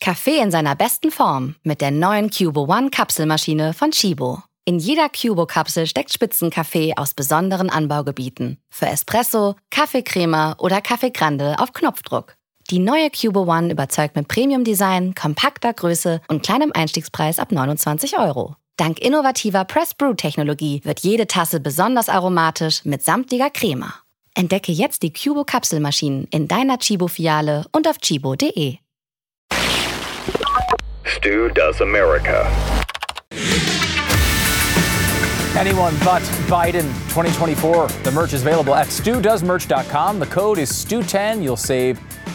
Kaffee in seiner besten Form mit der neuen Cubo One Kapselmaschine von Chibo. In jeder Cubo-Kapsel steckt Spitzenkaffee aus besonderen Anbaugebieten. Für Espresso, Kaffeecrema oder Kaffee Grande auf Knopfdruck. Die neue Cubo One überzeugt mit Premium-Design, kompakter Größe und kleinem Einstiegspreis ab 29 €. Dank innovativer Press-Brew-Technologie wird jede Tasse besonders aromatisch mit samtlicher Crema. Entdecke jetzt die Cubo-Kapselmaschinen in deiner Chibo-Filiale und auf chibo.de. Stu Does America. Anyone but Biden 2024. The merch is available at StuDoesMerch.com. The code is STU10. You'll save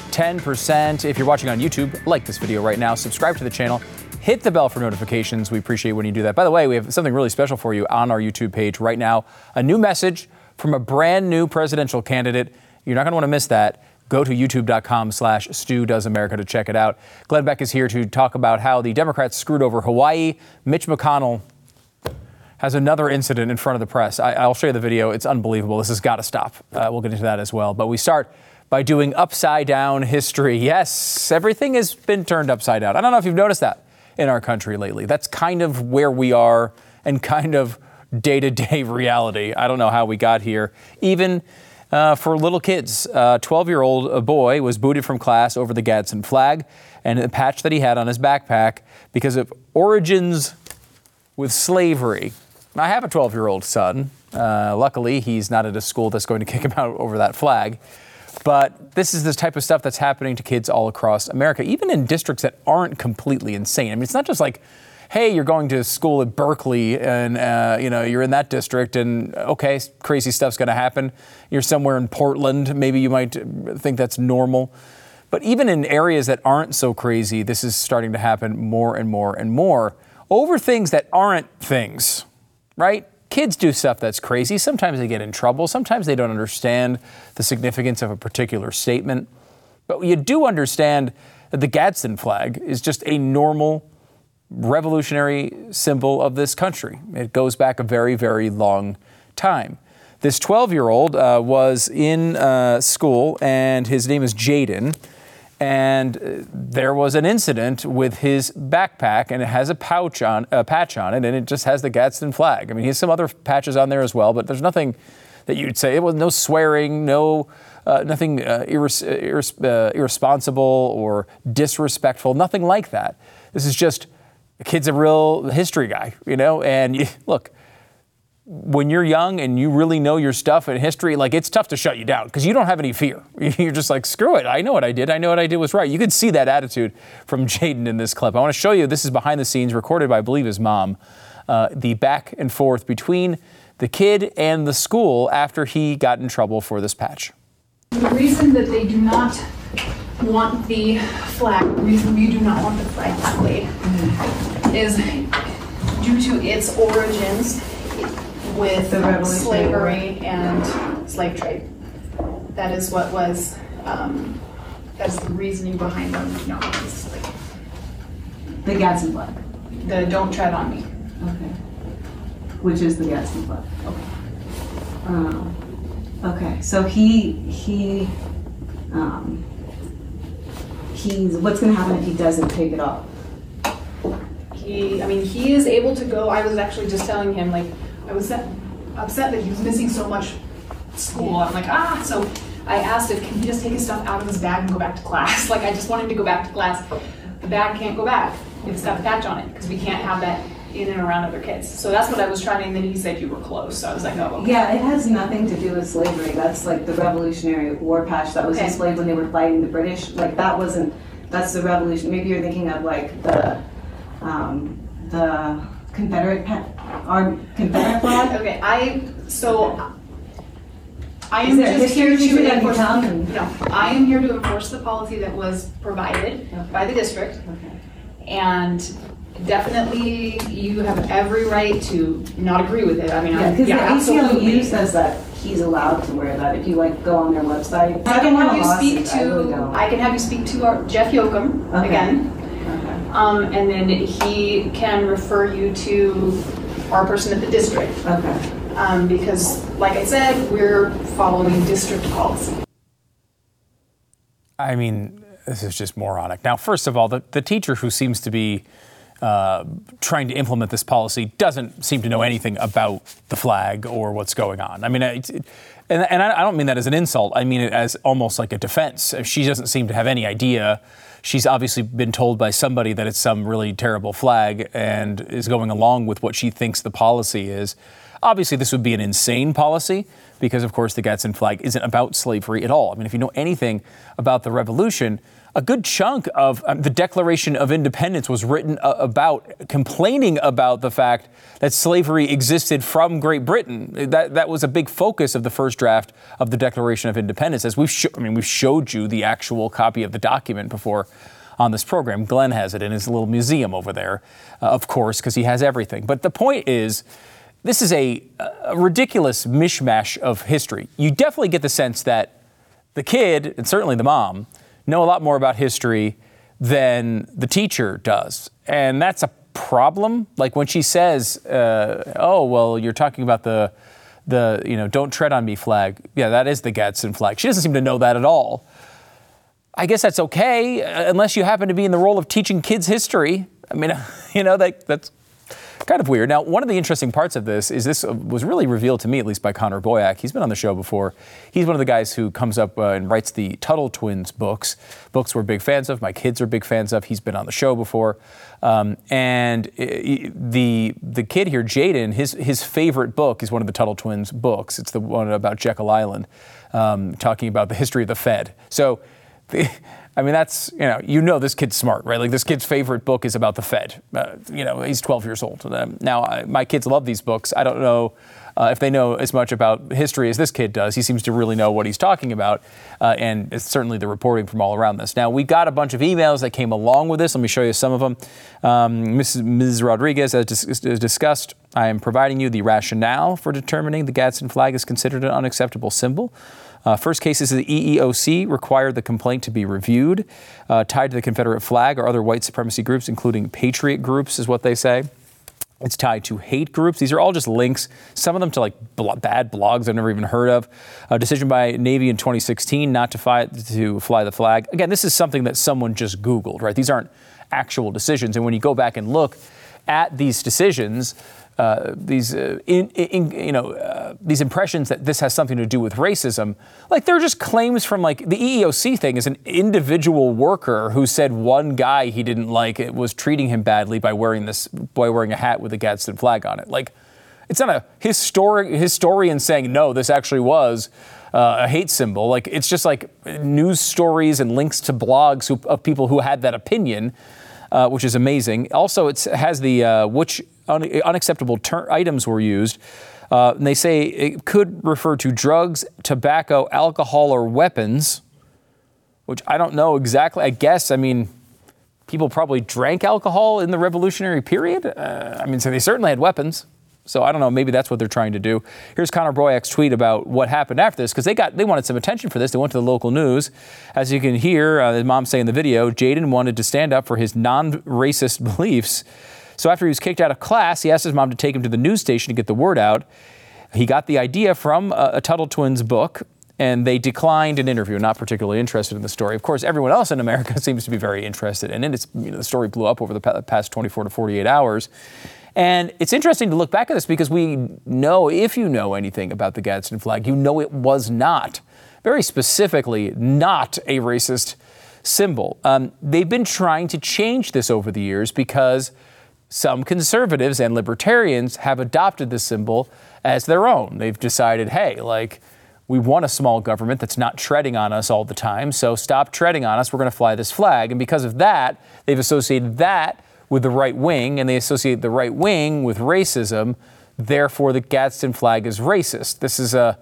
10%. If you're watching on YouTube, like this video right now. Subscribe to the channel. Hit the bell for notifications. We appreciate when you do that. By the way, we have something really special for you on our YouTube page right now. A new message from a brand new presidential candidate. You're not going to want to miss that. Go to youtube.com/StuDoesAmerica to check it out. Glenn Beck is here to talk about how the Democrats screwed over Hawaii. Mitch McConnell has another incident in front of the press. I'll show you the video. It's unbelievable. This has got to stop. We'll get into that as well. But we start by doing upside down history. Yes, everything has been turned upside down. I don't know if you've noticed that in our country lately. That's kind of where we are and kind of day-to-day reality. I don't know how we got here. Even for little kids, a 12-year-old boy was booted from class over the Gadsden flag and the patch that he had on his backpack because of origins with slavery. I have a 12-year-old son. Luckily, he's not at a school that's going to kick him out over that flag. But this is the type of stuff that's happening to kids all across America, even in districts that aren't completely insane. I mean, it's not just like, hey, you're going to school at Berkeley and, you're in that district and, okay, crazy stuff's going to happen. You're somewhere in Portland. Maybe you might think that's normal. But even in areas that aren't so crazy, this is starting to happen more and more and more over things that aren't things, right? Kids do stuff that's crazy. Sometimes they get in trouble. Sometimes they don't understand the significance of a particular statement. But you do understand that the Gadsden flag is just a normal revolutionary symbol of this country. It goes back a very, very long time. This 12-year-old was in school, and his name is Jaden, and there was an incident with his backpack, and it has a patch on it, and it just has the Gadsden flag. I mean, he has some other patches on there as well, but there's nothing that you'd say. It was no swearing, nothing irresponsible or disrespectful, nothing like that. This is just the kid's a real history guy, and look, when you're young and you really know your stuff in history, it's tough to shut you down because you don't have any fear. You're just like, screw it. I know what I did. I know what I did was right. You could see that attitude from Jaden in this clip. I want to show you, this is behind the scenes recorded by, I believe, his mom, the back and forth between the kid and the school after he got in trouble for this patch. The reason that they do not want the flag, the reason we do not want the flag displayed is due to its origins with slavery and slave trade. That is what was, that's the reasoning behind them. The Gadsden flag. The Don't Tread on Me. Okay. Which is the Gadsden flag. Okay. Okay. So he's what's going to happen if he doesn't take it off? He is able to go. I was actually just telling him, I was upset that he was missing so much school. I'm like, so I asked if can he just take his stuff out of his bag and go back to class. I just want him to go back to class. The bag can't go back. It's got the patch on it because we can't have that in and around other kids. So that's what I was trying, and then he said you were close. So I was like, oh, okay. Yeah, it has nothing to do with slavery. That's the Revolutionary War patch that was displayed when they were fighting the British. That's the revolution. Maybe you're thinking of the Confederate Confederate flag. Okay, I am just here to enforce. No, I am here to enforce the policy that was provided by the district, and definitely you have every right to not agree with it. Because the ACLU says that he's allowed to wear that. If you go on their website, I can have you speak to Jeff Yoakum again. And then he can refer you to our person at the district. Okay. Because, like I said, we're following district policy. I mean, This is just moronic. Now, first of all, the teacher who seems to be trying to implement this policy doesn't seem to know anything about the flag or what's going on. I mean, and I don't mean that as an insult. I mean it as almost like a defense. She doesn't seem to have any idea. She's obviously been told by somebody that it's some really terrible flag and is going along with what she thinks the policy is. Obviously, this would be an insane policy because, of course, the Gadsden flag isn't about slavery at all. I mean, if you know anything about the Revolution, a good chunk of the Declaration of Independence was written about complaining about the fact that slavery existed from Great Britain. That was a big focus of the first draft of the Declaration of Independence. As we've showed you the actual copy of the document before on this program. Glenn has it in his little museum over there, of course, because he has everything. But the point is, this is a ridiculous mishmash of history. You definitely get the sense that the kid, and certainly the mom, know a lot more about history than the teacher does. And that's a problem. Like when she says, oh, well, you're talking about the don't tread on me flag. Yeah, that is the Gadsden flag. She doesn't seem to know that at all. I guess that's okay, unless you happen to be in the role of teaching kids history. I mean, that's kind of weird. Now, one of the interesting parts of this was really revealed to me, at least by Connor Boyack. He's been on the show before. He's one of the guys who comes up and writes the Tuttle Twins books we're big fans of. My kids are big fans of. He's been on the show before. And the kid here, Jaden, his favorite book is one of the Tuttle Twins books. It's the one about Jekyll Island, talking about the history of the Fed. So, I mean, that's, this kid's smart, right? Like this kid's favorite book is about the Fed. He's 12 years old. Now, my kids love these books. I don't know if they know as much about history as this kid does. He seems to really know what he's talking about. And it's certainly the reporting from all around this. Now, we got a bunch of emails that came along with this. Let me show you some of them. Ms. Rodriguez, as discussed, I am providing you the rationale for determining the Gadsden flag is considered an unacceptable symbol. First cases of the EEOC required the complaint to be reviewed, tied to the Confederate flag or other white supremacy groups, including patriot groups, is what they say. It's tied to hate groups. These are all just links, some of them to like bad blogs I've never even heard of. A decision by Navy in 2016 not to fly the flag. Again, this is something that someone just Googled, right? These aren't actual decisions. And when you go back and look at these decisions, these impressions that this has something to do with racism, like they're just claims from like the EEOC thing is an individual worker who said one guy he didn't like it was treating him badly by wearing a hat with the Gadsden flag on it. Like it's not a historian saying no, this actually was a hate symbol. Like it's just like news stories and links to blogs of people who had that opinion. Which is amazing. Also, it has the which unacceptable items were used. And they say it could refer to drugs, tobacco, alcohol, or weapons, which I don't know exactly. I guess, people probably drank alcohol in the Revolutionary period. So they certainly had weapons. So I don't know, maybe that's what they're trying to do. Here's Connor Boyack's tweet about what happened after this, because they wanted some attention for this. They went to the local news. As you can hear, the mom say in the video, Jaden wanted to stand up for his non-racist beliefs. So after he was kicked out of class, he asked his mom to take him to the news station to get the word out. He got the idea from a Tuttle Twins book, and they declined an interview, not particularly interested in the story. Of course, everyone else in America seems to be very interested in it. The story blew up over the past 24 to 48 hours. And it's interesting to look back at this because we know, if you know anything about the Gadsden flag, you know it was not, very specifically, not a racist symbol. They've been trying to change this over the years because some conservatives and libertarians have adopted this symbol as their own. They've decided, hey, we want a small government that's not treading on us all the time, so stop treading on us, we're going to fly this flag. And because of that, they've associated that with the right wing, and they associate the right wing with racism. Therefore, the Gadsden flag is racist. This is a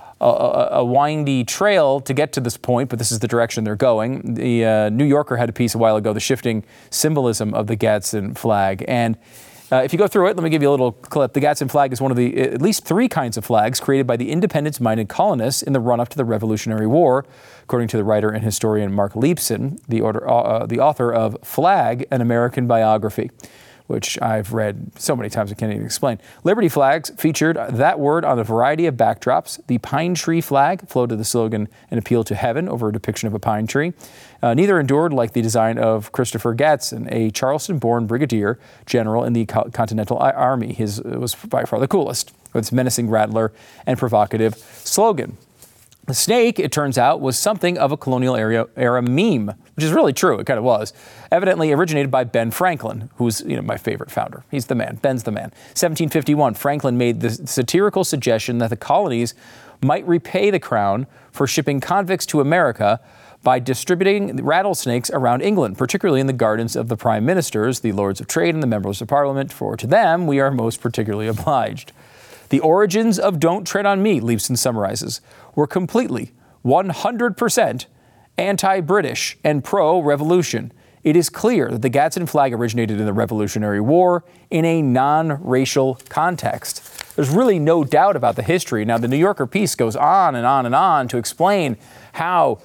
windy trail to get to this point, but this is the direction they're going. The New Yorker had a piece a while ago, the shifting symbolism of the Gadsden flag. And if you go through it, let me give you a little clip. The Gadsden flag is one of the at least three kinds of flags created by the independence-minded colonists in the run-up to the Revolutionary War, according to the writer and historian Mark Leibson, the author of Flag, An American Biography. which I've read so many times I can't even explain. Liberty flags featured that word on a variety of backdrops. The pine tree flag floated the slogan "An Appeal to Heaven" over a depiction of a pine tree. Neither endured like the design of Christopher Gadsden, a Charleston-born brigadier general in the Continental Army. His was by far the coolest, with its menacing rattler and provocative slogan. The snake, it turns out, was something of a colonial era meme, which is really true. It kind of was. Evidently originated by Ben Franklin, who's my favorite founder. He's the man. Ben's the man. 1751, Franklin made the satirical suggestion that the colonies might repay the crown for shipping convicts to America by distributing rattlesnakes around England, particularly in the gardens of the prime ministers, the lords of trade, and the members of parliament, for to them we are most particularly obliged. The origins of Don't Tread on Me, Leibson summarizes, were completely, 100% anti-British and pro-revolution. It is clear that the Gadsden flag originated in the Revolutionary War in a non-racial context. There's really no doubt about the history. Now, the New Yorker piece goes on and on and on to explain how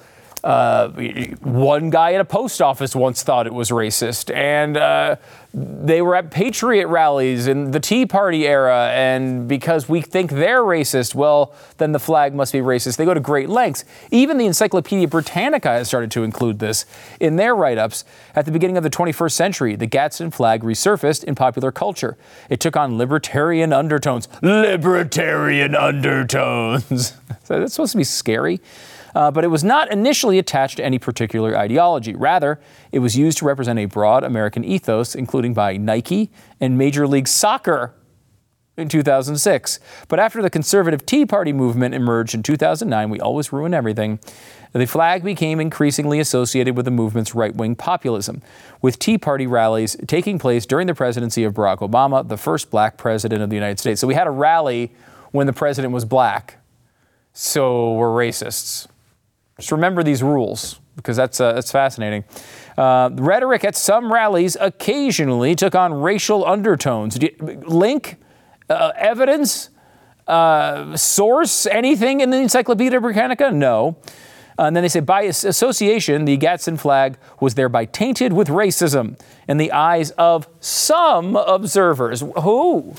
one guy at a post office once thought it was racist, and they were at Patriot rallies in the Tea Party era, and because we think they're racist, well, then the flag must be racist. They go to great lengths. Even the Encyclopedia Britannica has started to include this in their write-ups. At the beginning of the 21st century, the Gadsden flag resurfaced in popular culture. It took on libertarian undertones. Libertarian undertones. So that's supposed to be scary. But it was not initially attached to any particular ideology. Rather, it was used to represent a broad American ethos, including by Nike and Major League Soccer in 2006. But after the conservative Tea Party movement emerged in 2009, we always ruin everything, the flag became increasingly associated with the movement's right-wing populism, with Tea Party rallies taking place during the presidency of Barack Obama, the first black president of the United States. So we had a rally when the president was black. So we're racists. Just remember these rules, because that's fascinating. The rhetoric at some rallies occasionally took on racial undertones. Link, evidence, source, anything in the Encyclopedia Britannica? No. And then they say, by association, the Gadsden flag was thereby tainted with racism in the eyes of some observers. Who?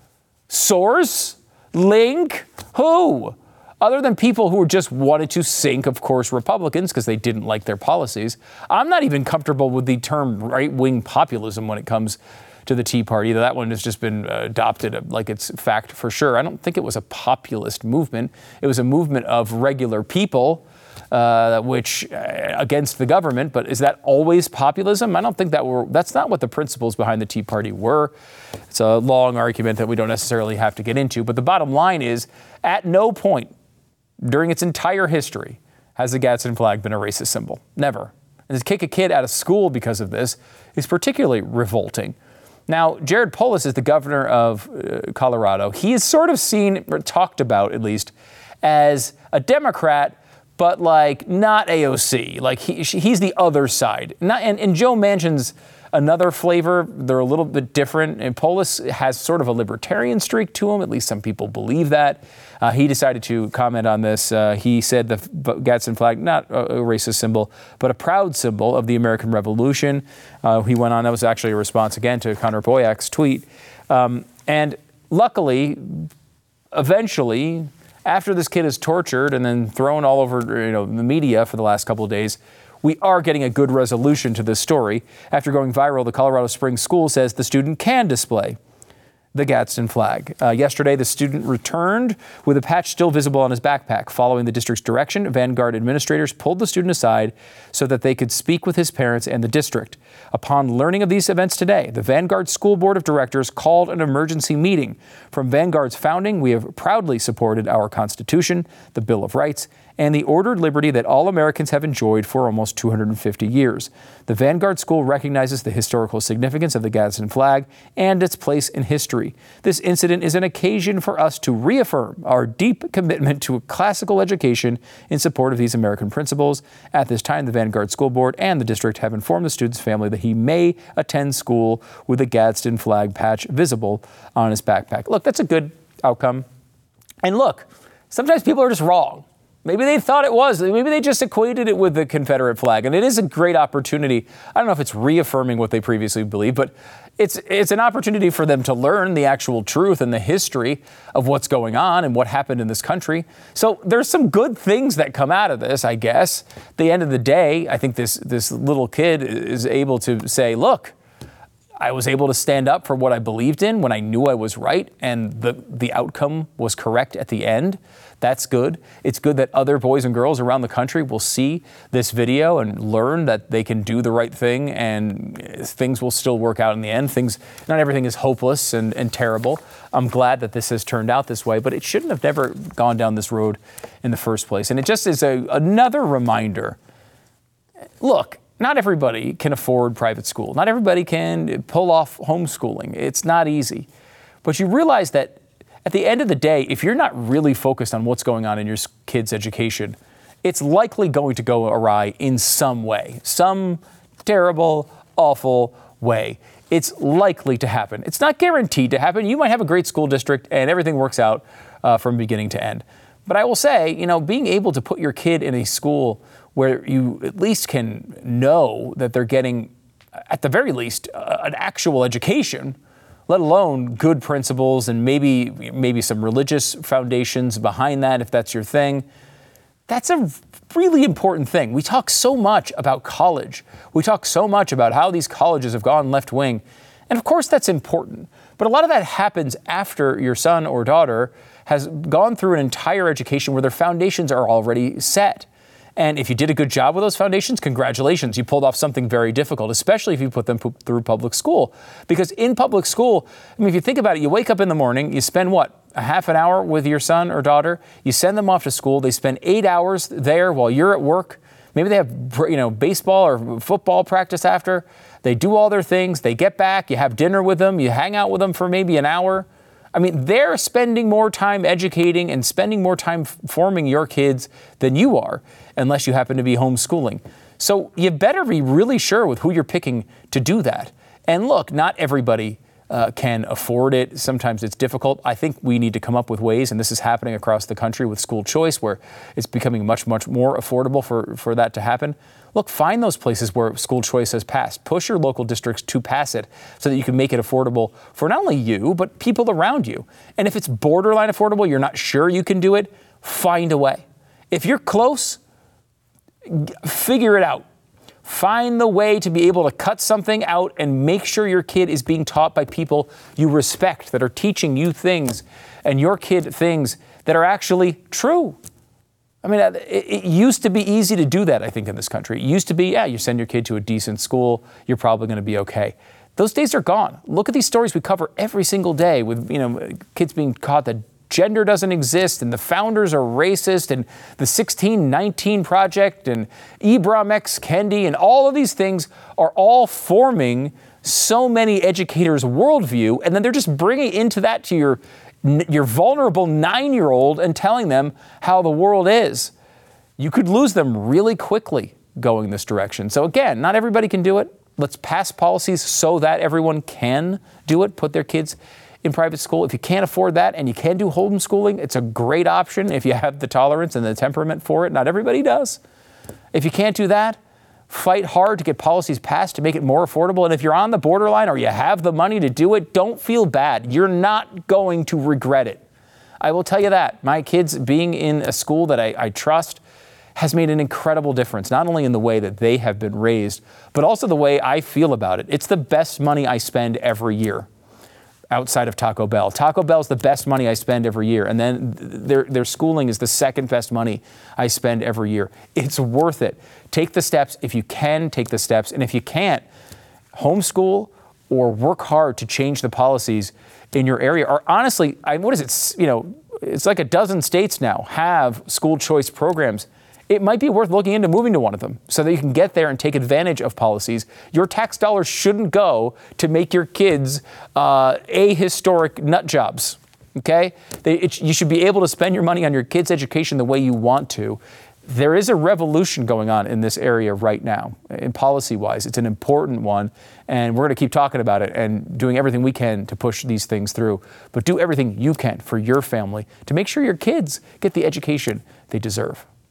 Source? Link? Who? Other than people who just wanted to sink, of course, Republicans because they didn't like their policies. I'm not even comfortable with the term right-wing populism when it comes to the Tea Party. That one has just been adopted like it's fact for sure. I don't think it was a populist movement. It was a movement of regular people, which against the government. But is that always populism? I don't think that's not what the principles behind the Tea Party were. It's a long argument that we don't necessarily have to get into. But the bottom line is, at no point during its entire history has the Gadsden flag been a racist symbol. Never. And to kick a kid out of school because of this is particularly revolting. Now, Jared Polis is the governor of Colorado. He is sort of seen, or talked about at least, as a Democrat, but like not AOC. Like he's the other side. And Joe Manchin's another flavor. They're a little bit different. And Polis has sort of a libertarian streak to him. At least some people believe that. He decided to comment on this. He said the Gadsden flag, not a racist symbol, but a proud symbol of the American Revolution. He went on, that was actually a response again to Connor Boyak's tweet. And luckily, eventually, after this kid is tortured and then thrown all over the media for the last couple of days, we are getting a good resolution to this story. After going viral, the Colorado Springs school says the student can display the Gadsden flag. Yesterday, the student returned with a patch still visible on his backpack. Following the district's direction, Vanguard administrators pulled the student aside so that they could speak with his parents and the district. Upon learning of these events today, the Vanguard School Board of Directors called an emergency meeting. From Vanguard's founding, we have proudly supported our Constitution, the Bill of Rights, and the ordered liberty that all Americans have enjoyed for almost 250 years. The Vanguard School recognizes the historical significance of the Gadsden flag and its place in history. This incident is an occasion for us to reaffirm our deep commitment to a classical education in support of these American principles. At this time, the Vanguard School Board and the district have informed the student's family that he may attend school with a Gadsden flag patch visible on his backpack. Look, that's a good outcome. And look, sometimes people are just wrong. Maybe they thought it was. Maybe they just equated it with the Confederate flag. And it is a great opportunity. I don't know if it's reaffirming what they previously believed, but it's an opportunity for them to learn the actual truth and the history of what's going on and what happened in this country. So there's some good things that come out of this, I guess. At the end of the day, I think this little kid is able to say, look, I was able to stand up for what I believed in when I knew I was right, and the outcome was correct at the end. That's good. It's good that other boys and girls around the country will see this video and learn that they can do the right thing, and things will still work out in the end. Not everything is hopeless and terrible. I'm glad that this has turned out this way, but it shouldn't have never gone down this road in the first place. And it just is another reminder. Look, not everybody can afford private school. Not everybody can pull off homeschooling. It's not easy. But you realize that at the end of the day, if you're not really focused on what's going on in your kid's education, it's likely going to go awry in some way, some terrible, awful way. It's likely to happen. It's not guaranteed to happen. You might have a great school district and everything works out from beginning to end. But I will say, being able to put your kid in a school where you at least can know that they're getting, at the very least, an actual education, let alone good principles and maybe some religious foundations behind that, if that's your thing. That's a really important thing. We talk so much about college. We talk so much about how these colleges have gone left wing. And of course that's important. But a lot of that happens after your son or daughter has gone through an entire education where their foundations are already set. And if you did a good job with those foundations, congratulations. You pulled off something very difficult, especially if you put them through public school. Because in public school, if you think about it, you wake up in the morning, you spend a half an hour with your son or daughter, you send them off to school, they spend 8 hours there while you're at work. Maybe they have baseball or football practice after. They do all their things, they get back, you have dinner with them, you hang out with them for maybe an hour. They're spending more time educating and spending more time forming your kids than you are, unless you happen to be homeschooling. So you better be really sure with who you're picking to do that. And look, not everybody can afford it. Sometimes it's difficult. I think we need to come up with ways, and this is happening across the country with school choice, where it's becoming much, much more affordable for that to happen. Look, find those places where school choice has passed. Push your local districts to pass it so that you can make it affordable for not only you, but people around you. And if it's borderline affordable, you're not sure you can do it, find a way. If you're close, figure it out. Find the way to be able to cut something out and make sure your kid is being taught by people you respect, that are teaching you things and your kid things that are actually true. It used to be easy to do that, I think, in this country. It used to be, you send your kid to a decent school, you're probably going to be okay. Those days are gone. Look at these stories we cover every single day with, kids being taught that gender doesn't exist and the founders are racist, and the 1619 Project and Ibram X. Kendi, and all of these things are all forming so many educators' worldview, and then they're just bringing into that to your vulnerable 9-year-old and telling them how the world is. You could lose them really quickly going this direction. So again, not everybody can do it. Let's pass policies so that everyone can do it, put their kids in private school. If you can't afford that and you can do homeschooling, it's a great option if you have the tolerance and the temperament for it. Not everybody does. If you can't do that, fight hard to get policies passed to make it more affordable. And if you're on the borderline or you have the money to do it, don't feel bad. You're not going to regret it. I will tell you that. My kids being in a school that I trust has made an incredible difference, not only in the way that they have been raised, but also the way I feel about it. It's the best money I spend every year outside of Taco Bell. Taco Bell is the best money I spend every year. And then their schooling is the second best money I spend every year. It's worth it. Take the steps if you can take the steps. And if you can't, homeschool or work hard to change the policies in your area. Or honestly, it's like a dozen states now have school choice programs. It might be worth looking into moving to one of them so that you can get there and take advantage of policies. Your tax dollars shouldn't go to make your kids ahistoric nut jobs, okay? You should be able to spend your money on your kids' education the way you want to. There is a revolution going on in this area right now, in policy-wise. It's an important one, and we're going to keep talking about it and doing everything we can to push these things through. But do everything you can for your family to make sure your kids get the education they deserve.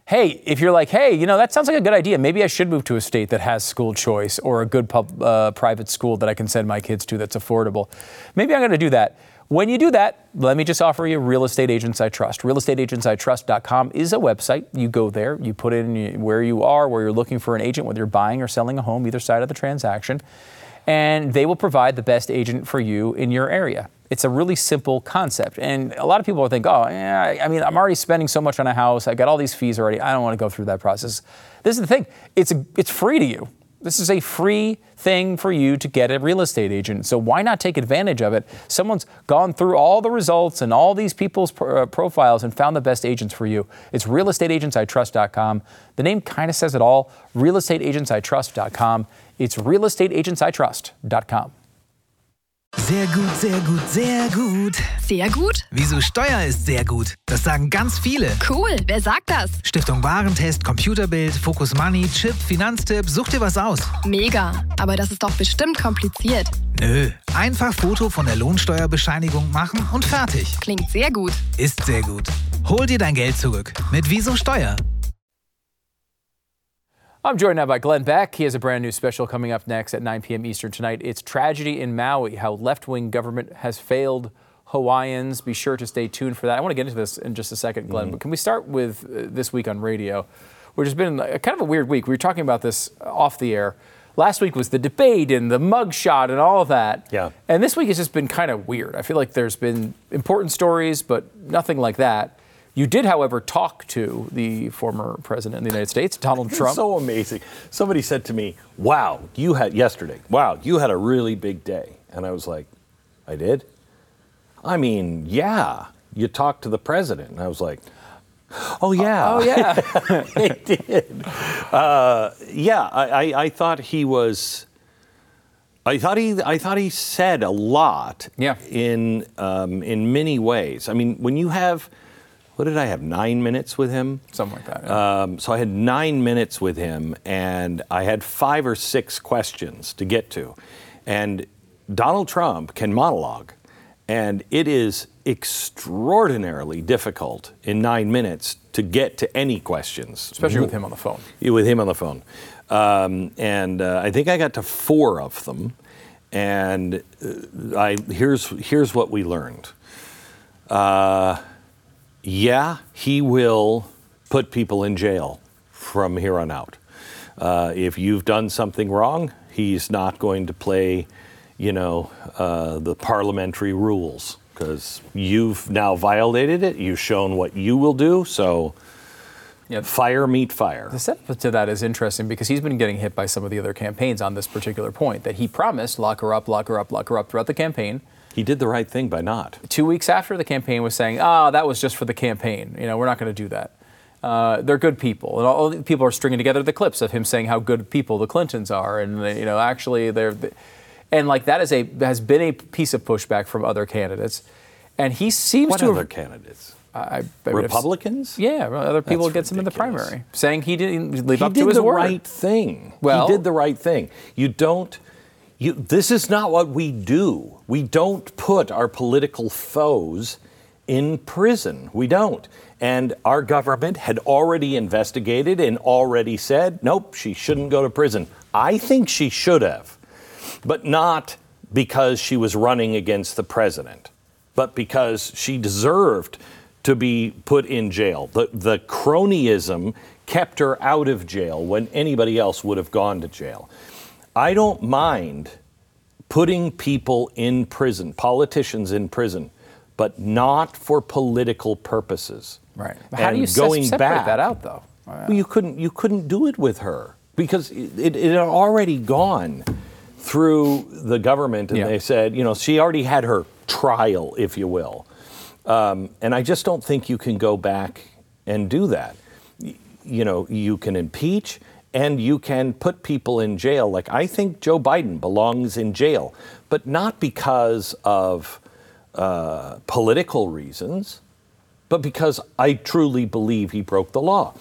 hey, if you're like, hey, that sounds like a good idea. Maybe I should move to a state that has school choice or a good private school that I can send my kids to that's affordable. Maybe I'm going to do that. When you do that, let me just offer you Real Estate Agents I Trust. RealestateAgentsITrust.com is a website. You go there, you put in where you are, where you're looking for an agent, whether you're buying or selling a home, either side of the transaction, and they will provide the best agent for you in your area. It's a really simple concept. And a lot of people will think, I'm already spending so much on a house. I got all these fees already. I don't want to go through that process. This is the thing. It's free to you. This is a free thing for you to get a real estate agent. So why not take advantage of it? Someone's gone through all the results and all these people's profiles and found the best agents for you. It's realestateagentsitrust.com. The name kind of says it all. Realestateagentsitrust.com. It's realestateagentsitrust.com. Sehr gut, sehr gut, sehr gut. Sehr gut? Wieso Steuer ist sehr gut? Das sagen ganz viele. Cool, wer sagt das? Stiftung Warentest, Computerbild, Focus Money, Chip, Finanztipp, such dir was aus. Mega, aber das ist doch bestimmt kompliziert. Nö, einfach Foto von der Lohnsteuerbescheinigung machen und fertig. Klingt sehr gut. Ist sehr gut. Hol dir dein Geld zurück mit Wieso Steuer. I'm joined now by Glenn Beck. He has a brand new special coming up next at 9 p.m. Eastern tonight. It's Tragedy in Maui, how left-wing government has failed Hawaiians. Be sure to stay tuned for that. I want to get into this in just a second, Glenn, but can we start with this week on radio, which has been kind of a weird week. We were talking about this off the air. Last week was the debate and the mugshot and all of that. Yeah. And this week has just been kind of weird. I feel like there's been important stories, but nothing like that. You did, however, talk to the former president of the United States, Donald Trump. It's so amazing. Somebody said to me, you had a really big day. And I was like, I did? I mean, yeah, you talked to the president. And I was like, oh, yeah. Oh, yeah. I did. I thought he was... I thought he said a lot in many ways. I mean, when you have... What did I have, 9 minutes with him? Something like that. Yeah. So I had 9 minutes with him, and I had 5 or 6 questions to get to. And Donald Trump can monologue, and it is extraordinarily difficult in 9 minutes to get to any questions. Especially with him on the phone. With him on the phone. And I think I got to 4 of them. And here's what we learned. Yeah, he will put people in jail from here on out. If you've done something wrong, he's not going to play, the parliamentary rules, because you've now violated it. You've shown what you will do. So fire meet fire. The setup to that is interesting because he's been getting hit by some of the other campaigns on this particular point, that he promised lock her up throughout the campaign. He did the right thing by not. 2 weeks after the campaign was saying, that was just for the campaign. We're not going to do that. They're good people. And all people are stringing together the clips of him saying how good people the Clintons are. And, actually they're... And like that has been a piece of pushback from other candidates. And he seems what to... What other candidates? Republicans? Yeah, other people gets him in the primary. Saying he didn't live up to his word. He did the right thing. Well, he did the right thing. This is not what we do. We don't put our political foes in prison. We don't. And our government had already investigated and already said, nope, she shouldn't go to prison. I think she should have, but not because she was running against the president, but because she deserved to be put in jail. The cronyism kept her out of jail when anybody else would have gone to jail. I don't mind putting people in prison, politicians in prison, but not for political purposes. Right. How do you separate that out, though? Well, you couldn't do it with her because it had already gone through the government, and they said, she already had her trial, if you will. And I just don't think you can go back and do that. You can impeach. And you can put people in jail. Like, I think Joe Biden belongs in jail, but not because of political reasons, but because I truly believe he broke the law.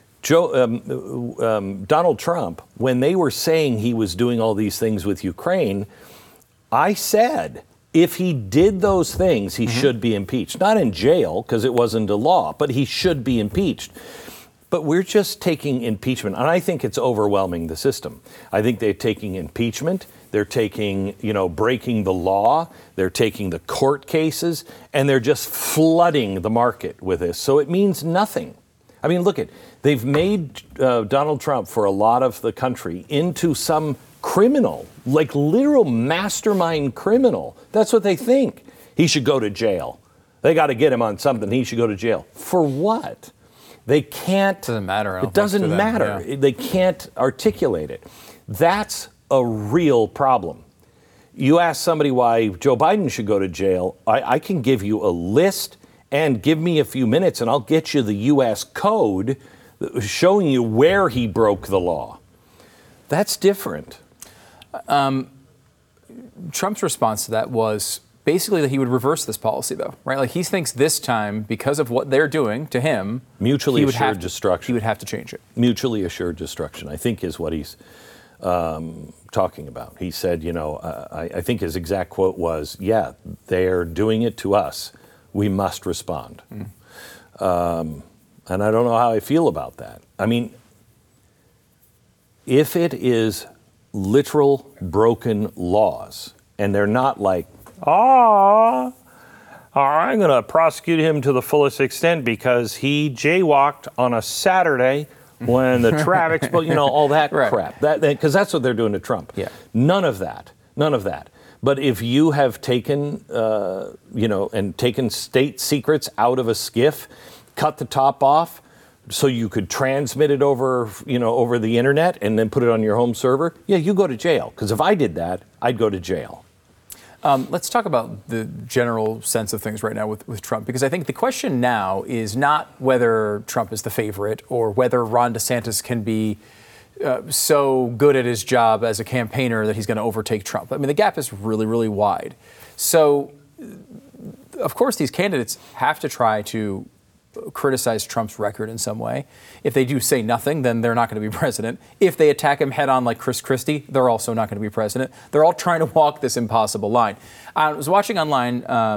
Donald Trump, when they were saying he was doing all these things with Ukraine, I said, if he did those things, he should be impeached. Not in jail, because it wasn't a law, but he should be impeached. But we're just taking impeachment, and I think it's overwhelming the system. I think they're taking impeachment, they're taking, breaking the law, they're taking the court cases, and they're just flooding the market with this. So it means nothing. I mean, they've made Donald Trump, for a lot of the country, into some criminal, like literal mastermind criminal. That's what they think. He should go to jail. They got to get him on something. He should go to jail. For what? They can't. It doesn't matter. It doesn't matter. Yeah. They can't articulate it. That's a real problem. You ask somebody why Joe Biden should go to jail, I can give you a list and give me a few minutes and I'll get you the U.S. code showing you where he broke the law. That's different. Trump's response to that was basically that he would reverse this policy, though, right? Like, he thinks this time, because of what they're doing to him, mutually assured destruction. He would have to change it. Mutually assured destruction, I think, is what he's talking about. He said, I think his exact quote was, "Yeah, they're doing it to us. We must respond." And I don't know how I feel about that. I mean, if it is literal broken laws, and they're not like, I'm going to prosecute him to the fullest extent because he jaywalked on a Saturday when the traffic, all that crap. Because that's what they're doing to Trump. Yeah. None of that. But if you have taken, and taken state secrets out of a SCIF, cut the top off so you could transmit it over the internet and then put it on your home server, you go to jail. Because if I did that, I'd go to jail. Let's talk about the general sense of things right now with Trump, because I think the question now is not whether Trump is the favorite or whether Ron DeSantis can be so good at his job as a campaigner that he's going to overtake Trump. I mean, the gap is really, really wide. So, of course, these candidates have to try to criticize Trump's record in some way. If they do say nothing, then they're not going to be president. If they attack him head on like Chris Christie, they're also not going to be president. They're all trying to walk this impossible line. I was watching online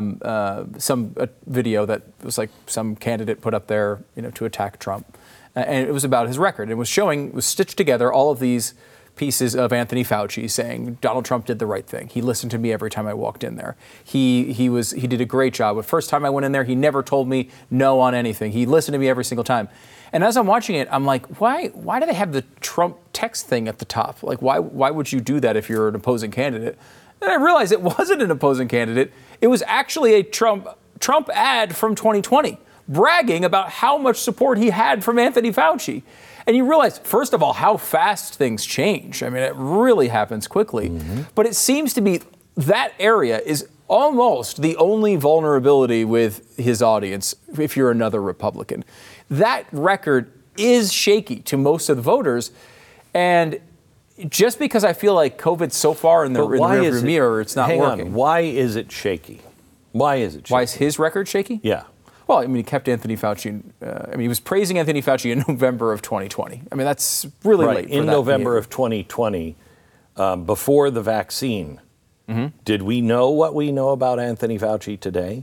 some video that was like some candidate put up there, to attack Trump. And it was about his record. It was stitched together all of these pieces of Anthony Fauci saying Donald Trump did the right thing. He listened to me every time I walked in there. He did a great job. The first time I went in there, he never told me no on anything. He listened to me every single time. And as I'm watching it, I'm like, why do they have the Trump text thing at the top? Like, why would you do that if you're an opposing candidate? And I realized it wasn't an opposing candidate. It was actually a Trump ad from 2020, bragging about how much support he had from Anthony Fauci. And you realize, first of all, how fast things change. I mean, it really happens quickly. Mm-hmm. But it seems to be that area is almost the only vulnerability with his audience if you're another Republican. That record is shaky to most of the voters. And just because I feel like COVID's so far in the rearview mirror, it's not working. Why is it shaky? Why is his record shaky? Yeah. Well, I mean, he kept Anthony Fauci. He was praising Anthony Fauci in November of 2020. I mean, that's really late. In November of 2020, before the vaccine, did we know what we know about Anthony Fauci today?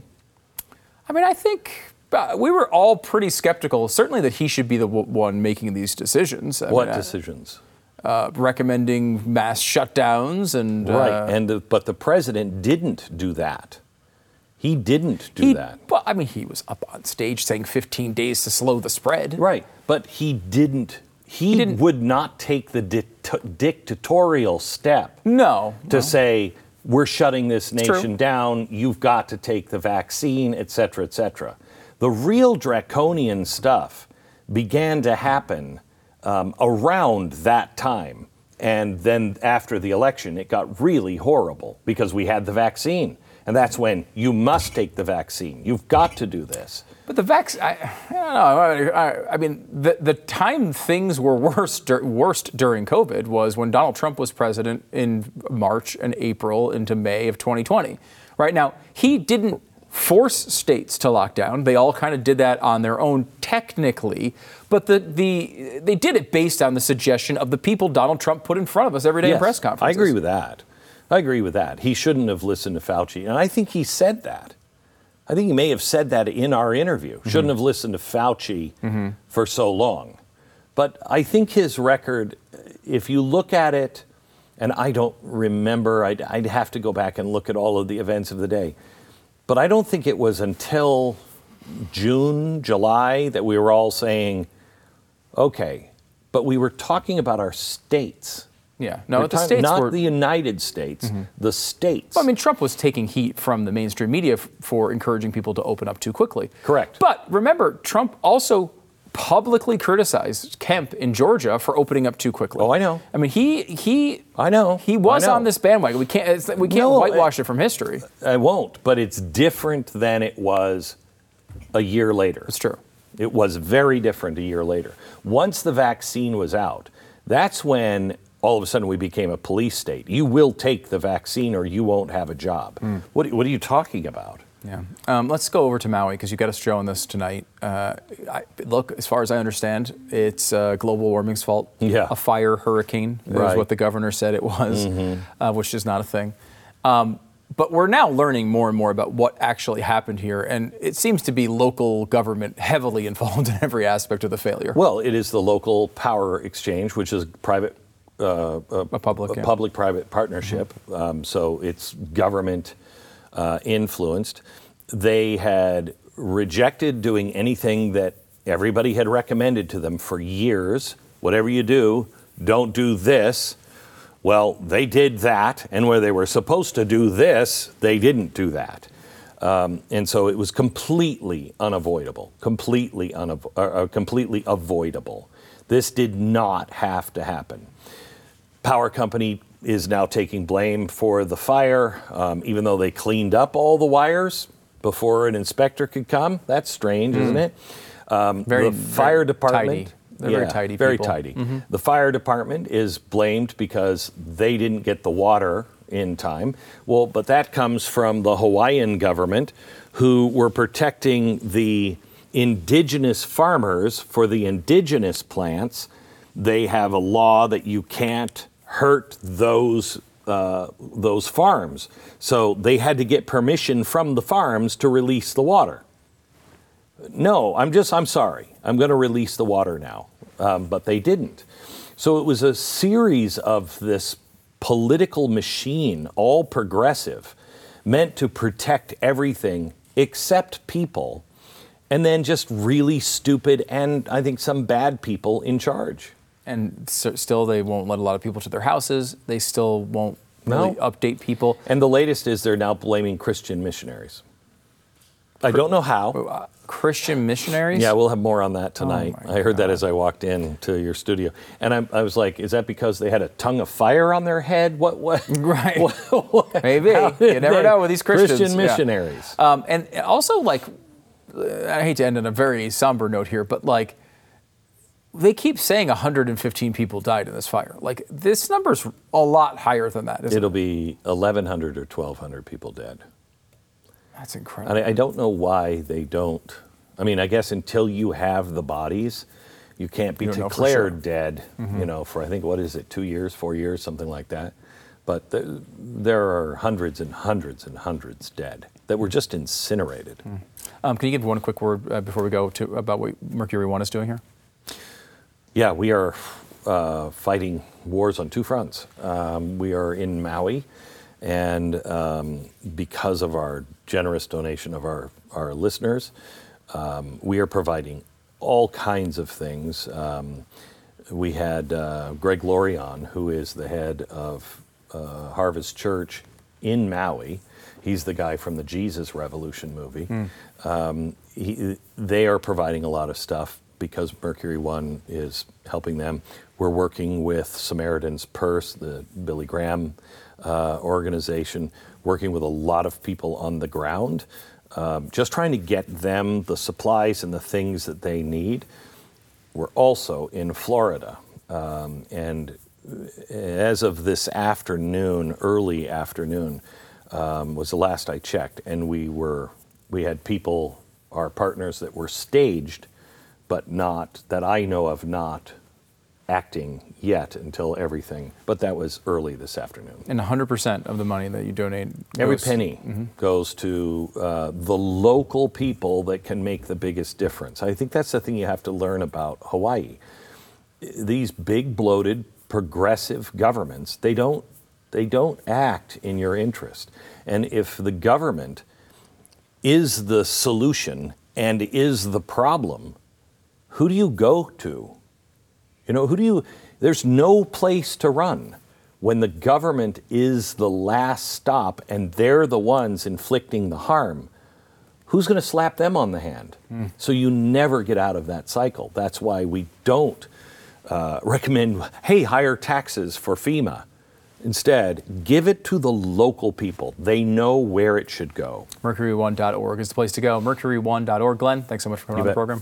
I mean, I think we were all pretty skeptical, certainly that he should be the one making these decisions. What decisions? Recommending mass shutdowns and but the president didn't do that. He didn't do that. Well, I mean, he was up on stage saying 15 days to slow the spread. Right, but he didn't. He would not take the dictatorial step. To say we're shutting this nation down. You've got to take the vaccine, et cetera, et cetera. The real draconian stuff began to happen around that time. And then after the election, it got really horrible because we had the vaccine. And that's when you must take the vaccine. You've got to do this. But the vaccine, I don't know. I mean, the time things were worst during COVID was when Donald Trump was president in March and April into May of 2020. Right now, he didn't force states to lock down. They all kind of did that on their own technically. But they did it based on the suggestion of the people Donald Trump put in front of us every day in press conferences. I agree with that. He shouldn't have listened to Fauci. And I think he said that. I think he may have said that in our interview. Shouldn't have listened to Fauci for so long. But I think his record, if you look at it, and I don't remember, I'd have to go back and look at all of the events of the day, but I don't think it was until June, July that we were all saying, okay, but we were talking about our states. Yeah, no, the states not were... the United States, the states. Well, I mean, Trump was taking heat from the mainstream media for encouraging people to open up too quickly. Correct. But remember, Trump also publicly criticized Kemp in Georgia for opening up too quickly. Oh, I know. I mean, I know. He was on this bandwagon. We can't whitewash it from history. I won't, but it's different than it was a year later. It's true. It was very different a year later. Once the vaccine was out, that's when all of a sudden we became a police state. You will take the vaccine or you won't have a job. What are you talking about? Yeah. Let's go over to Maui because you got us showing this tonight. Look, as far as I understand, it's global warming's fault. Yeah. A fire hurricane is what the governor said it was, which is not a thing. But we're now learning more and more about what actually happened here, and it seems to be local government heavily involved in every aspect of the failure. Well, it is the local power exchange, which is private, public-private partnership. So it's government influenced. They had rejected doing anything that everybody had recommended to them for years. Whatever you do, don't do this. Well, they did that, and where they were supposed to do this, they didn't do that. And so it was completely unavoidable, completely avoidable. This did not have to happen. Power company is now taking blame for the fire, even though they cleaned up all the wires before an inspector could come. That's strange, isn't it? The fire department. Tidy. They're very tidy Very people. tidy. The fire department is blamed because they didn't get the water in time. Well, but that comes from the Hawaiian government, who were protecting the indigenous farmers for the indigenous plants. They have a law that you can't hurt those farms. So they had to get permission from the farms to release the water. No, I'm sorry. I'm going to release the water now. But they didn't. So it was a series of this political machine, all progressive, meant to protect everything except people, and then just really stupid and I think some bad people in charge. And still they won't let a lot of people to their houses. They still won't really update people. And the latest is they're now blaming Christian missionaries. I don't know how. Christian missionaries? Yeah, we'll have more on that tonight. Oh I heard that as I walked into your studio. And I was like, is that because they had a tongue of fire on their head? What? Right. What? Maybe. You never know with these Christians. Christian missionaries. Yeah. And also, like, I hate to end on a very somber note here, but, like, they keep saying 115 people died in this fire. Like, this number's a lot higher than that, isn't it? It'll be 1,100 or 1,200 people dead. That's incredible. I don't know why they don't. I mean, I guess until you have the bodies, you can't be declared dead, for I think, 2 years, 4 years, something like that. But there are hundreds and hundreds and hundreds dead that were just incinerated. Can you give one quick word before we go about what Mercury One is doing here? Yeah, we are fighting wars on two fronts. We are in Maui. And because of our generous donation of our listeners, we are providing all kinds of things. We had Greg Laurie on, who is the head of Harvest Church in Maui. He's the guy from the Jesus Revolution movie. They are providing a lot of stuff because Mercury One is helping them. We're working with Samaritan's Purse, the Billy Graham organization, working with a lot of people on the ground, just trying to get them the supplies and the things that they need. We're also in Florida, and as of this afternoon, early afternoon, was the last I checked, and we had people, our partners, that were staged, but not, that I know of, not acting yet until everything, but that was early this afternoon. And 100% of the money that you donate every penny goes to the local people that can make the biggest difference. I think that's the thing you have to learn about Hawaii. these big, bloated, progressive governments, they don't act in your interest. And if the government is the solution and is the problem, who do you go to? There's no place to run when the government is the last stop and they're the ones inflicting the harm. Who's going to slap them on the hand? So you never get out of that cycle. That's why we don't recommend, hey, higher taxes for FEMA. Instead, give it to the local people. They know where it should go. Mercury1.org is the place to go. Mercury1.org. Glenn, thanks so much for coming on the program.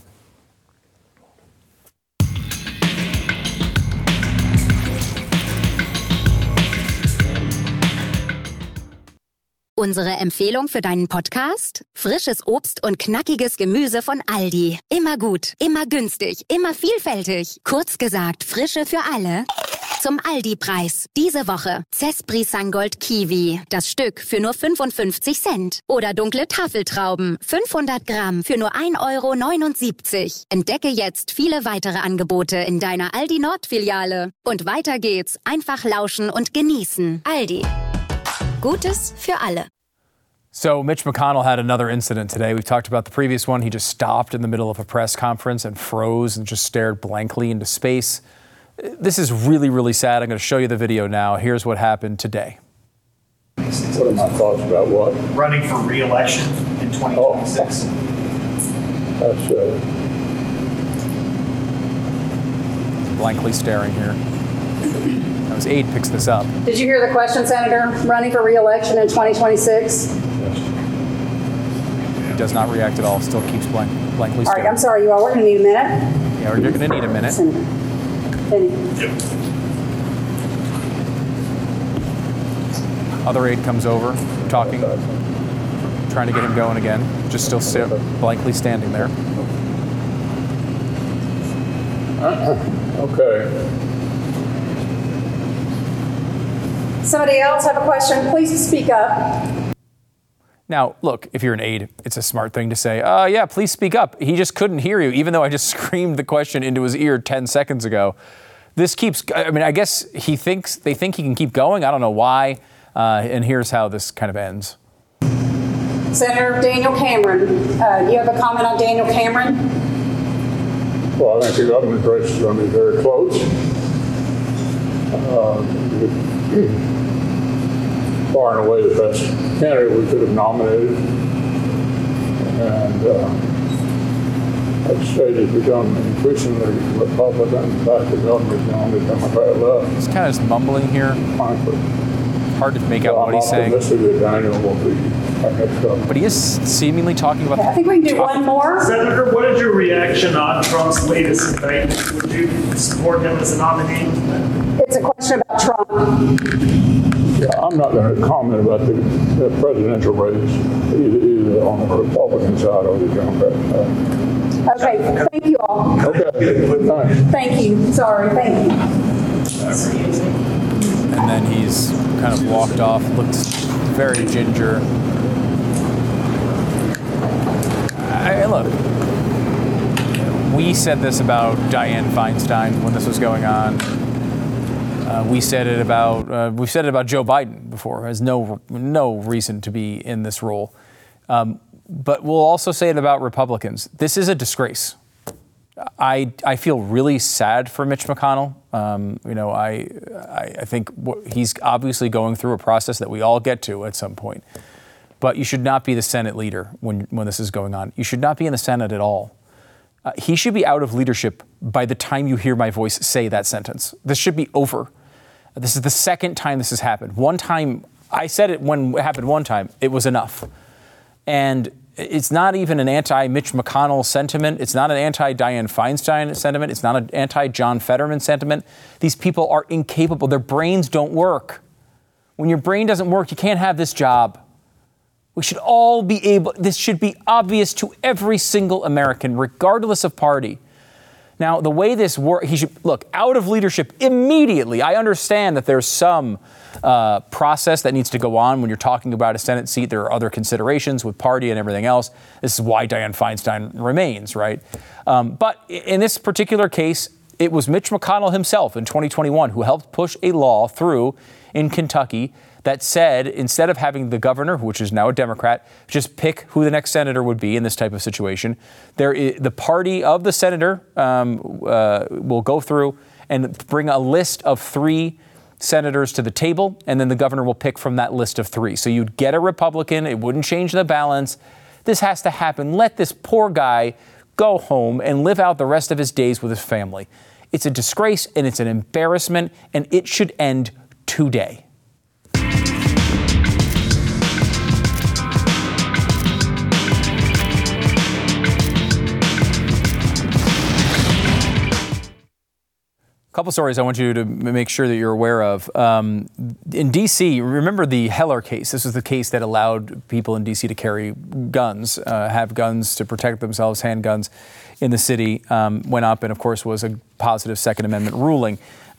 Unsere Empfehlung für deinen Podcast? Frisches Obst und knackiges Gemüse von Aldi. Immer gut, immer günstig, immer vielfältig. Kurz gesagt, Frische für alle. Zum Aldi-Preis. Diese Woche Cespri Sangold Kiwi. Das Stück für nur 55 Cent. Oder dunkle Tafeltrauben. 500 Gramm für nur 1,79 €. Entdecke jetzt viele weitere Angebote in deiner Aldi Nord-Filiale. Und weiter geht's. Einfach lauschen und genießen. Aldi. Gutes für alle. So Mitch McConnell had another incident today. We've talked about the previous one. He just stopped in the middle of a press conference and froze and just stared blankly into space. This is really, really sad. I'm going to show you the video now. Here's what happened today. What are my thoughts about what? Running for re-election in 2026. That's blankly staring here. Now his aide picks this up. Did you hear the question, Senator? Running for re-election in 2026? He does not react at all. Still keeps blankly staring. All right, I'm sorry, you all. We're going to need a minute. Yeah, we're going to need a minute. Yep. Other aide comes over, talking, trying to get him going again. Just still blankly standing there. Okay. Somebody else have a question? Please speak up. Now, look, if you're an aide, it's a smart thing to say, yeah, please speak up. He just couldn't hear you, even though I just screamed the question into his ear 10 seconds ago. This keeps, I mean, I guess they think he can keep going. I don't know why. And here's how this kind of ends. Senator Daniel Cameron, you have a comment on Daniel Cameron? Well, I think the government race is going to be very close. Far and away the best candidate we could have nominated. And that state has become increasingly Republican. In fact, the government is going to become a left. He's kind of just mumbling here. Hard to make out what he's saying. Daniel will be our next governor. But he is seemingly talking about... I think we can do one more. Senator, what is your reaction on Trump's latest indictment? Would you support him as a nominee? It's a question about Trump. Yeah, I'm not going to comment about the presidential race, either on the Republican side or the Democrat side. Okay, thank you all. Okay, thanks. Thank you. Sorry, thank you. And then he's kind of walked off, looks very ginger. Look, we said this about Dianne Feinstein when this was going on. We've said it about Joe Biden before. Has no reason to be in this role. But we'll also say it about Republicans. This is a disgrace. I feel really sad for Mitch McConnell. I think he's obviously going through a process that we all get to at some point. But you should not be the Senate leader when this is going on. You should not be in the Senate at all. He should be out of leadership by the time you hear my voice say that sentence. This should be over. This is the second time this has happened. One time, I said it when it happened one time, it was enough. And it's not even an anti-Mitch McConnell sentiment. It's not an anti-Dianne Feinstein sentiment. It's not an anti-John Fetterman sentiment. These people are incapable. Their brains don't work. When your brain doesn't work, you can't have this job. We should all be able, this should be obvious to every single American, regardless of party. Now, the way this works, he should, look, out of leadership immediately. I understand that there's some process that needs to go on when you're talking about a Senate seat. There are other considerations with party and everything else. This is why Dianne Feinstein remains, right? But in this particular case, It was Mitch McConnell himself in 2021 who helped push a law through in Kentucky that said instead of having the governor, which is now a Democrat, just pick who the next senator would be in this type of situation, the party of the senator will go through and bring a list of 3 senators to the table, and then the governor will pick from that list of 3. So you'd get a Republican. It wouldn't change the balance. This has to happen. Let this poor guy go home and live out the rest of his days with his family. It's a disgrace and it's an embarrassment, and it should end today. A couple stories I want you to make sure that you're aware of. In D.C., remember the Heller case. This was the case that allowed people in D.C. to carry guns, have guns to protect themselves, handguns in the city, went up and, of course, was a positive Second Amendment ruling.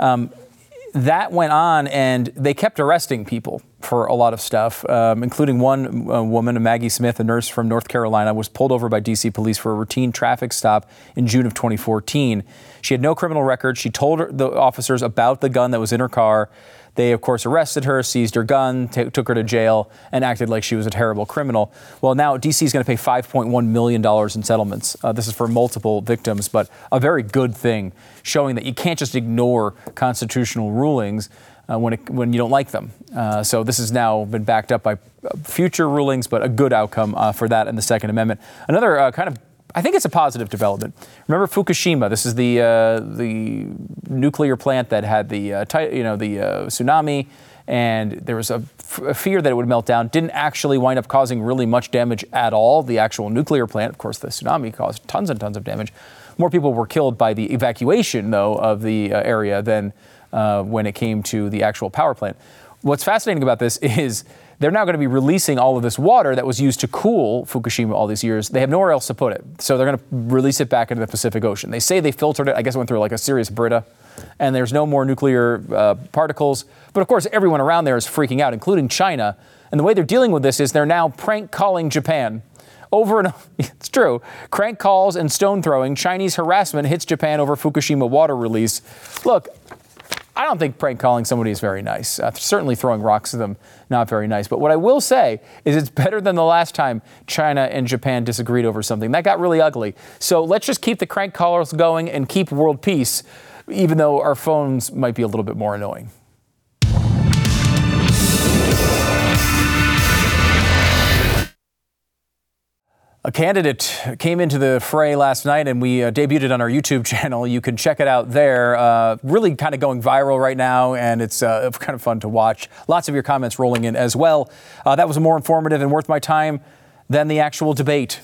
That went on, and they kept arresting people for a lot of stuff, including one woman, Maggie Smith, a nurse from North Carolina, was pulled over by D.C. police for a routine traffic stop in June of 2014. She had no criminal record. She told the officers about the gun that was in her car. They, of course, arrested her, seized her gun, took her to jail, and acted like she was a terrible criminal. Well, now D.C. is going to pay $5.1 million in settlements. This is for multiple victims, but a very good thing, showing that you can't just ignore constitutional rulings when you don't like them. So this has now been backed up by future rulings, but a good outcome for that and the Second Amendment. Another I think it's a positive development. Remember Fukushima? This is the nuclear plant that had the tsunami, and there was a fear that it would melt down. Didn't actually wind up causing really much damage at all. The actual nuclear plant, of course, the tsunami caused tons and tons of damage. More people were killed by the evacuation, though, of the area than when it came to the actual power plant. What's fascinating about this is they're now going to be releasing all of this water that was used to cool Fukushima all these years. They have nowhere else to put it. So they're going to release it back into the Pacific Ocean. They say they filtered it. I guess it went through like a serious Brita, and there's no more nuclear particles. But of course, everyone around there is freaking out, including China. And the way they're dealing with this is they're now prank calling Japan. Over and over, it's true. Crank calls and stone throwing. Chinese harassment hits Japan over Fukushima water release. Look, I don't think prank calling somebody is very nice. Certainly throwing rocks at them, not very nice. But what I will say is it's better than the last time China and Japan disagreed over something. That got really ugly. So let's just keep the crank callers going and keep world peace, even though our phones might be a little bit more annoying. A candidate came into the fray last night, and we debuted it on our YouTube channel. You can check it out there. Really kind of going viral right now, and it's kind of fun to watch. Lots of your comments rolling in as well. That was more informative and worth my time than the actual debate.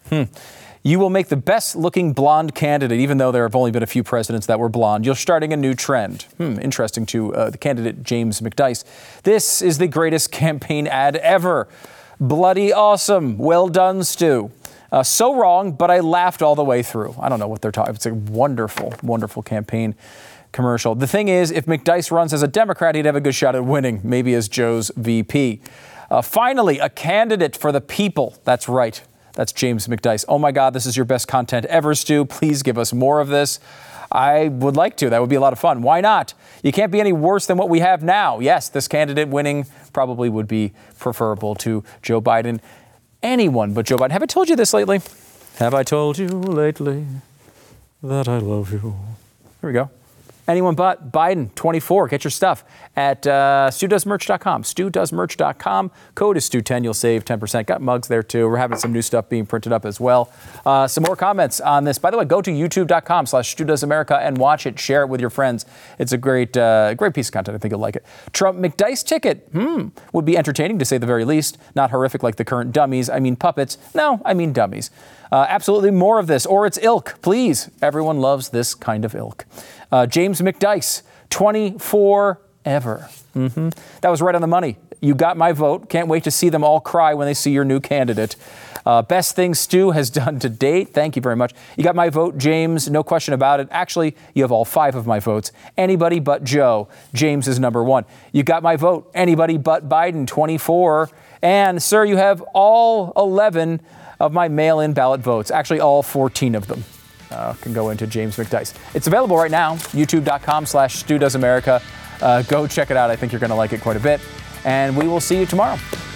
You will make the best-looking blonde candidate, even though there have only been a few presidents that were blonde. You're starting a new trend. Interesting to the candidate, James McDyess. This is the greatest campaign ad ever. Bloody awesome. Well done, Stu. So wrong, but I laughed all the way through. I don't know what they're talking. It's a wonderful, wonderful campaign commercial. The thing is, if McDyess runs as a Democrat, he'd have a good shot at winning, maybe as Joe's VP. Finally, a candidate for the people. That's right. That's James McDyess. Oh, my God, this is your best content ever, Stu. Please give us more of this. I would like to. That would be a lot of fun. Why not? You can't be any worse than what we have now. Yes, this candidate winning probably would be preferable to Joe Biden. Anyone but Joe Biden. Have I told you this lately? Have I told you lately that I love you? Here we go. Anyone but Biden, 24. Get your stuff at StuDoesMerch.com. StuDoesMerch.com. Code is Stu10. You'll save 10%. Got mugs there, too. We're having some new stuff being printed up as well. Some more comments on this. By the way, go to YouTube.com/StuDoesAmerica and watch it. Share it with your friends. It's a great piece of content. I think you'll like it. Trump McDyess ticket. Would be entertaining, to say the very least. Not horrific like the current dummies. I mean puppets. No, I mean dummies. Absolutely more of this, or its ilk, please. Everyone loves this kind of ilk. James McDyess, 24 ever. That was right on the money. You got my vote. Can't wait to see them all cry when they see your new candidate. Best thing Stu has done to date. Thank you very much. You got my vote, James. No question about it. Actually, you have all 5 of my votes. Anybody but Joe. James is number 1. You got my vote. Anybody but Biden, 24. And, sir, you have all 11 of my mail-in ballot votes. Actually, all 14 of them. can go into James McDyess. It's available right now, youtube.com/StuDoesAmerica. Go check it out. I think you're going to like it quite a bit. And we will see you tomorrow.